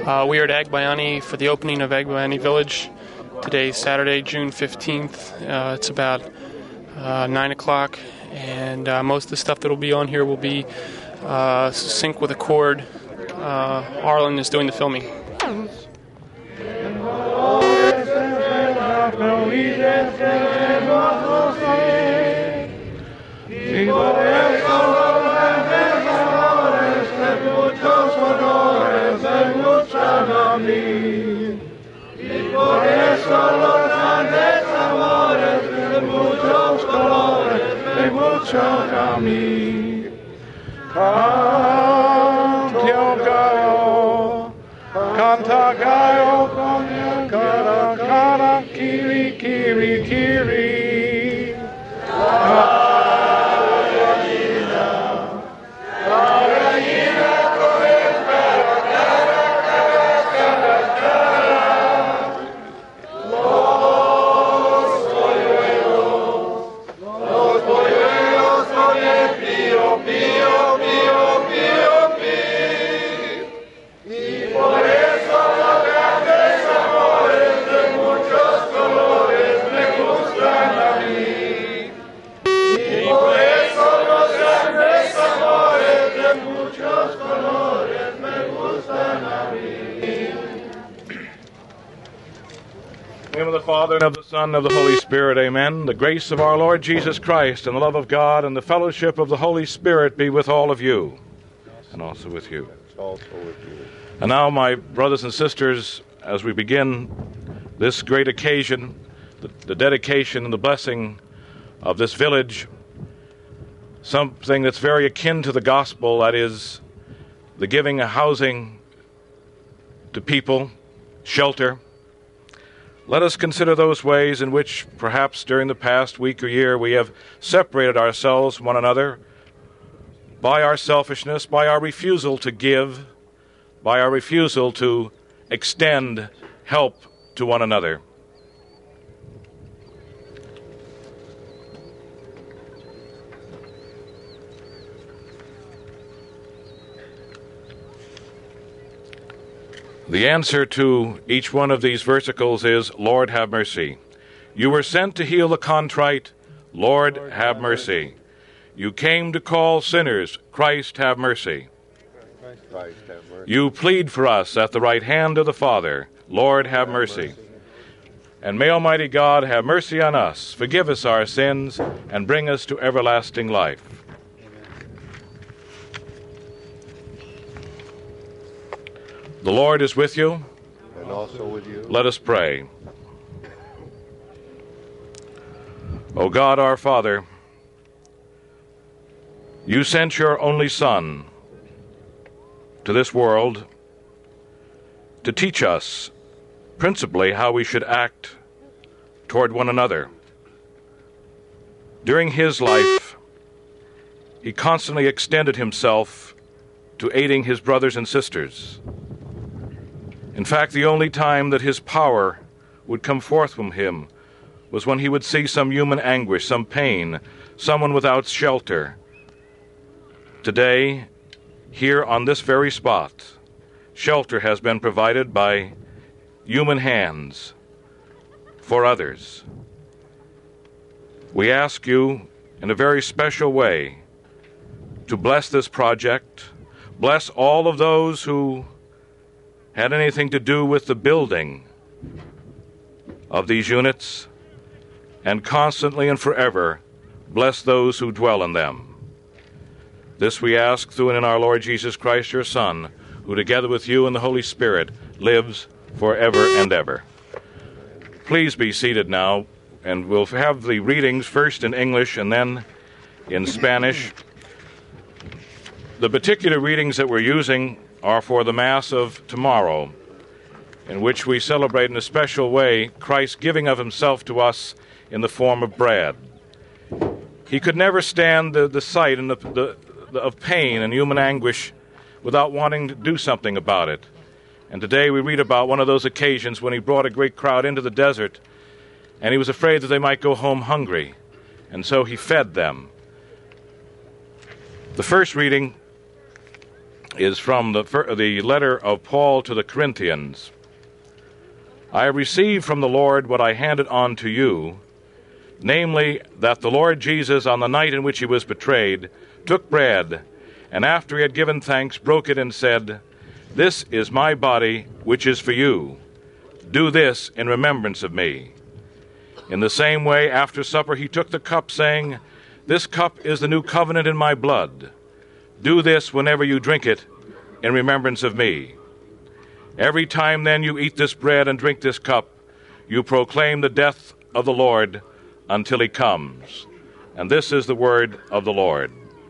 We are at Agbayani for the opening of Agbayani Village. Today is Saturday, June 15th. It's about 9 o'clock, and most of the stuff that will be on here will be Sync with a Chord. Arlen is doing the filming. Y por eso los grandes amores de muchos colores, de muchos a mí. Cantio gallo, canta gallo con el cara, cara, kiri, kiri, kiri. La gallina con el cara, cara, cara, cara, cara. Los polluelos con el pío, pío, pío, pío, pío. Y por eso los grandes amores de muchos colores me gustan a mí. Y por eso los grandes amores de muchos colores me gustan a mí. In the name of the Father, and of the Son, and of the Holy Spirit, amen. The grace of our Lord Jesus Christ, and the love of God, and the fellowship of the Holy Spirit be with all of you, and also with you. And now, my brothers and sisters, as we begin this great occasion, the dedication and the blessing of this village, something that's very akin to the gospel, that is, the giving a housing to people, shelter. Let us consider those ways in which, perhaps during the past week or year, we have separated ourselves from one another by our selfishness, by our refusal to give, by our refusal to extend help to one another. The answer to each one of these versicles is, Lord, have mercy. You were sent to heal the contrite. Lord, have mercy. You came to call sinners. Christ, have mercy. You plead for us at the right hand of the Father. Lord, have mercy. And may Almighty God have mercy on us, forgive us our sins, and bring us to everlasting life. The Lord is with you. And also with you. Let us pray. O God, our Father, you sent your only Son to this world to teach us principally how we should act toward one another. During his life, he constantly extended himself to aiding his brothers and sisters. In fact, the only time that his power would come forth from him was when he would see some human anguish, some pain, someone without shelter. Today, here on this very spot, shelter has been provided by human hands for others. We ask you in a very special way to bless this project, bless all of those who had anything to do with the building of these units, and constantly and forever bless those who dwell in them. This we ask through and in our Lord Jesus Christ, your Son, who together with you and the Holy Spirit lives forever and ever. Please be seated now, and we'll have the readings first in English and then in Spanish. The particular readings that we're using are for the Mass of tomorrow, in which we celebrate in a special way Christ giving of himself to us in the form of bread. He could never stand the sight and of pain and human anguish without wanting to do something about it. And today we read about one of those occasions when he brought a great crowd into the desert, and he was afraid that they might go home hungry, and so he fed them. The first reading is from the letter of Paul to the Corinthians. I received from the Lord what I handed on to you, namely, that the Lord Jesus, on the night in which he was betrayed, took bread, and after he had given thanks, broke it and said, "This is my body, which is for you. Do this in remembrance of me." In the same way, after supper, he took the cup, saying, "This cup is the new covenant in my blood. Do this whenever you drink it in remembrance of me. Every time then you eat this bread and drink this cup, you proclaim the death of the Lord until he comes." And this is the word of the Lord.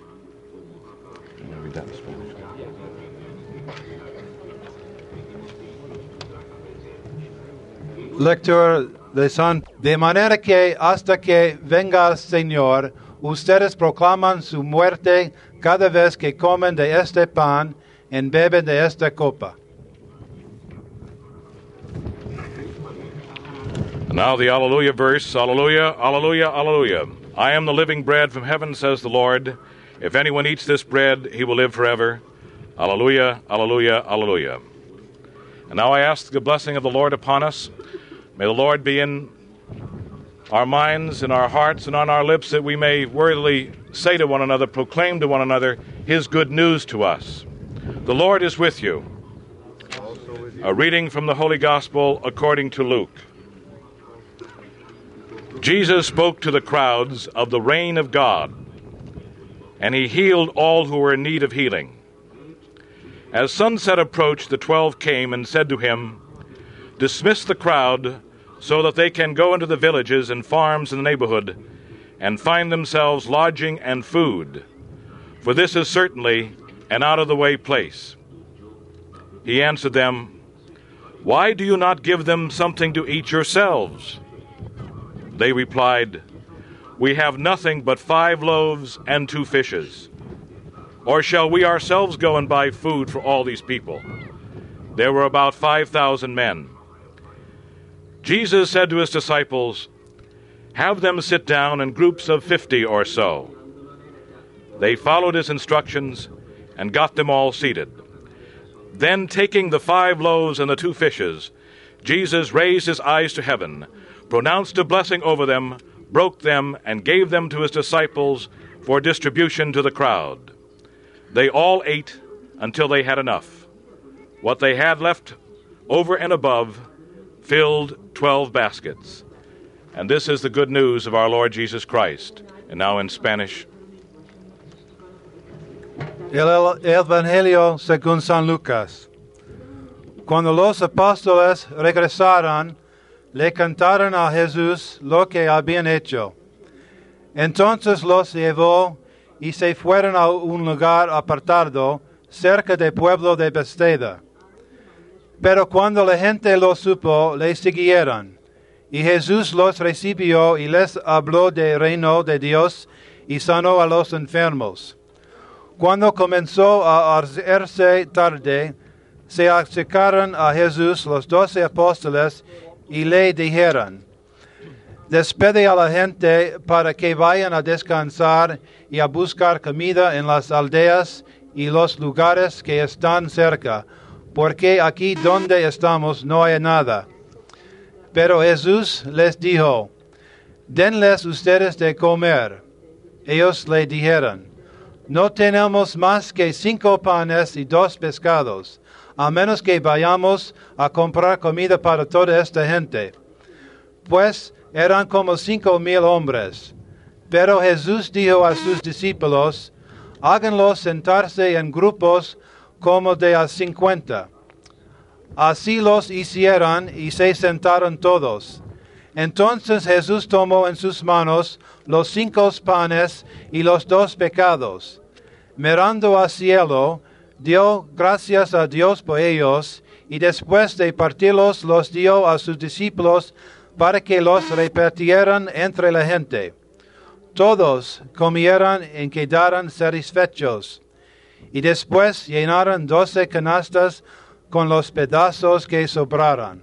Lectura de manera que hasta que venga el Señor, ustedes proclaman su muerte cada vez que comen de este pan y beben de esta copa. And now the Alleluia verse. Alleluia, Alleluia, Alleluia. I am the living bread from heaven, says the Lord. If anyone eats this bread, he will live forever. Alleluia, Alleluia, Alleluia. And now I ask the blessing of the Lord upon us. May the Lord be in our minds, in our hearts, and on our lips, that we may worthily say to one another, proclaim to one another, his good news to us. The Lord is with you. A reading from the Holy Gospel according to Luke. Jesus spoke to the crowds of the reign of God, and he healed all who were in need of healing. As sunset approached, the 12 came and said to him, "Dismiss the crowd so that they can go into the villages and farms in the neighborhood and find themselves lodging and food, for this is certainly an out-of-the-way place." He answered them, "Why do you not give them something to eat yourselves?" They replied, "We have nothing but 5 loaves and 2 fishes. Or shall we ourselves go and buy food for all these people?" There were about 5,000 men. Jesus said to his disciples, "Have them sit down in groups of 50 or so." They followed his instructions and got them all seated. Then, taking the 5 loaves and the 2 fishes, Jesus raised his eyes to heaven, pronounced a blessing over them, broke them, and gave them to his disciples for distribution to the crowd. They all ate until they had enough. What they had left over and above filled 12 baskets. And this is the good news of our Lord Jesus Christ. And now in Spanish. El Evangelio según San Lucas. Cuando los apóstoles regresaron, le contaron a Jesús lo que habían hecho. Entonces los llevó y se fueron a un lugar apartado cerca del pueblo de Bethsaida. Pero cuando la gente lo supo, le siguieron. Y Jesús los recibió y les habló del reino de Dios y sanó a los enfermos. Cuando comenzó a hacerse tarde, se acercaron a Jesús los 12 apóstoles y le dijeron, "Despide a la gente para que vayan a descansar y a buscar comida en las aldeas y los lugares que están cerca, porque aquí donde estamos no hay nada." Pero Jesús les dijo, "Denles ustedes de comer." Ellos le dijeron, "No tenemos más que 5 panes y 2 pescados, a menos que vayamos a comprar comida para toda esta gente." Pues eran como 5,000 hombres. Pero Jesús dijo a sus discípulos, "Háganlos sentarse en grupos como de a 50. Así los hicieron y se sentaron todos. Entonces Jesús tomó en sus manos los 5 panes y los 2 pescados. Mirando al cielo, dio gracias a Dios por ellos, y después de partirlos los dio a sus discípulos para que los repartieran entre la gente. Todos comieron y quedaron satisfechos, y después llenaron 12 canastas con los pedazos que sobraron.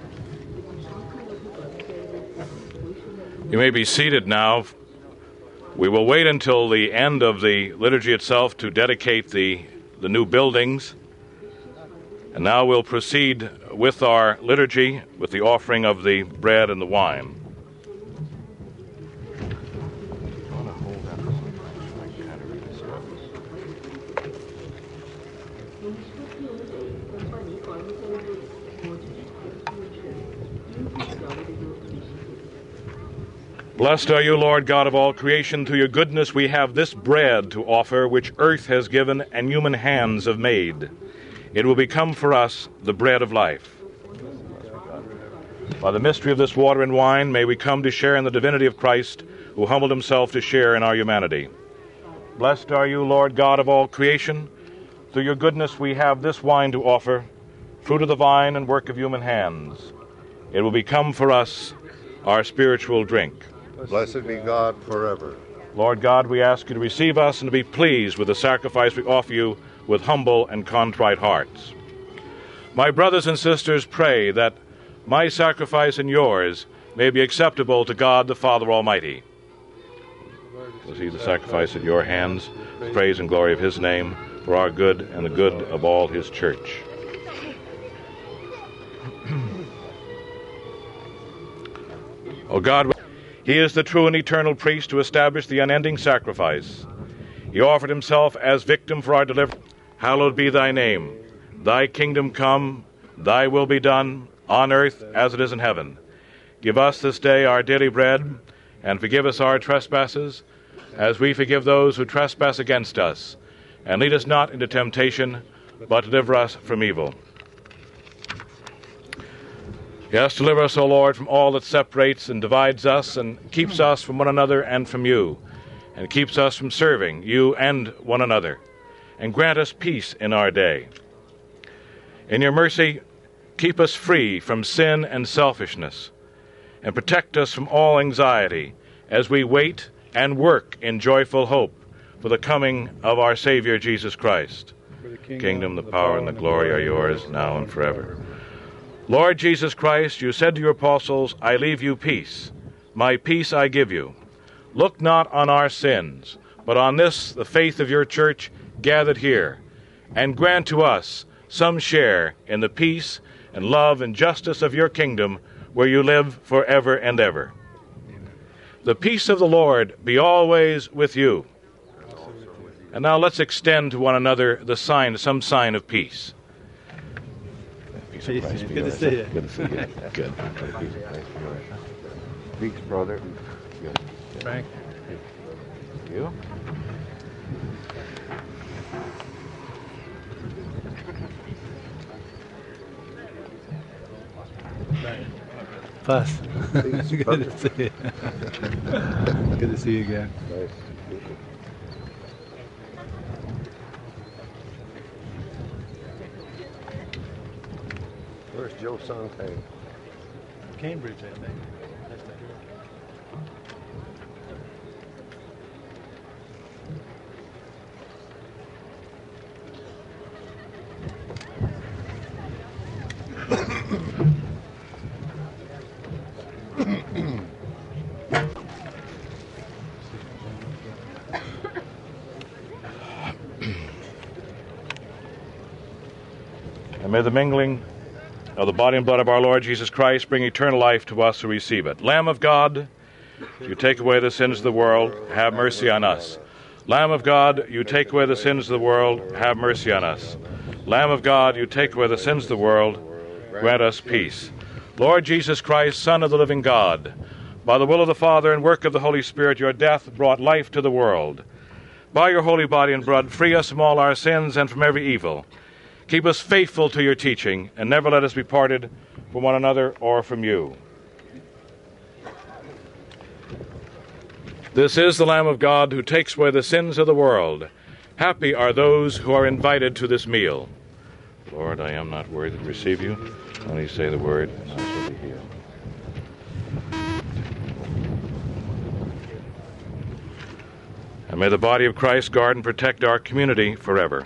You may be seated now. We will wait until the end of the liturgy itself to dedicate the new buildings. And now we'll proceed with our liturgy with the offering of the bread and the wine. Blessed are you, Lord God of all creation. Through your goodness we have this bread to offer, which earth has given and human hands have made. It will become for us the bread of life. By the mystery of this water and wine, may we come to share in the divinity of Christ, who humbled himself to share in our humanity. Blessed are you, Lord God of all creation. Through your goodness we have this wine to offer, fruit of the vine and work of human hands. It will become for us our spiritual drink. Blessed be God forever. Lord God, we ask you to receive us and to be pleased with the sacrifice we offer you with humble and contrite hearts. My brothers and sisters, pray that my sacrifice and yours may be acceptable to God the Father Almighty. Receive the sacrifice at your hands, praise and glory of his name, for our good and the good of all his church. O God, he is the true and eternal priest who established the unending sacrifice. He offered himself as victim for our deliverance. Hallowed be thy name. Thy kingdom come, thy will be done, on earth as it is in heaven. Give us this day our daily bread, and forgive us our trespasses, as we forgive those who trespass against us. And lead us not into temptation, but deliver us from evil. Yes, deliver us, O Lord, from all that separates and divides us, and keeps us from one another and from you, and keeps us from serving you and one another. And grant us peace in our day. In your mercy, keep us free from sin and selfishness, and protect us from all anxiety as we wait and work in joyful hope for the coming of our Savior Jesus Christ. For the kingdom, the power, and the glory are yours, now and forever. Lord Jesus Christ, you said to your apostles, I leave you peace. My peace I give you. Look not on our sins, but on this, the faith of your church gathered here, and grant to us some share in the peace and love and justice of your kingdom, where you live forever and ever. The peace of the Lord be always with you. And now let's extend to one another the sign, some sign of peace. Peace of Christ be Good to yours. see you. Good to see you. Good. Peace, brother. Good. Frank. You? Plus. Good to see you. Good to see you again. Nice. Where's Joe Sontag? Cambridge, I think. And may the mingling of the body and blood of our Lord Jesus Christ bring eternal life to us who receive it. Lamb of God, you take away the sins of the world, have mercy on us. Lamb of God, you take away the sins of the world, have mercy on us. Lamb of God, you take away the sins of the world, grant us peace. Lord Jesus Christ, Son of the living God, by the will of the Father and work of the Holy Spirit, your death brought life to the world. By your holy body and blood, free us from all our sins and from every evil. Keep us faithful to your teaching, and never let us be parted from one another or from you. This is the Lamb of God who takes away the sins of the world. Happy are those who are invited to this meal. Lord, I am not worthy to receive you. Only say the word, and I shall be healed. And may the body of Christ guard and protect our community forever.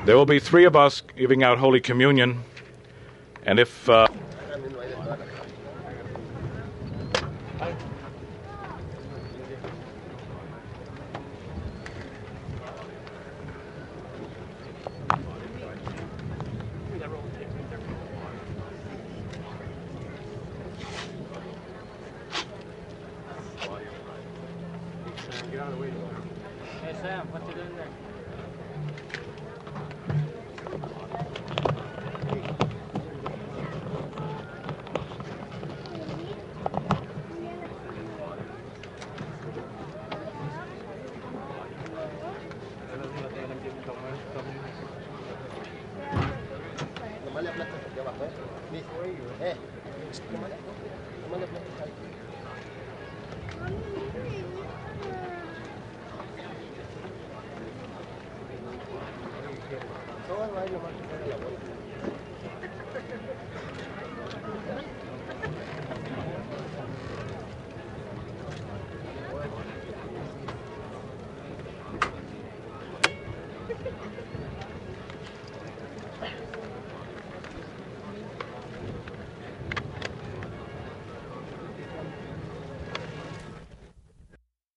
There will be three of us giving out Holy Communion, and if Hey Sam, what you doing there?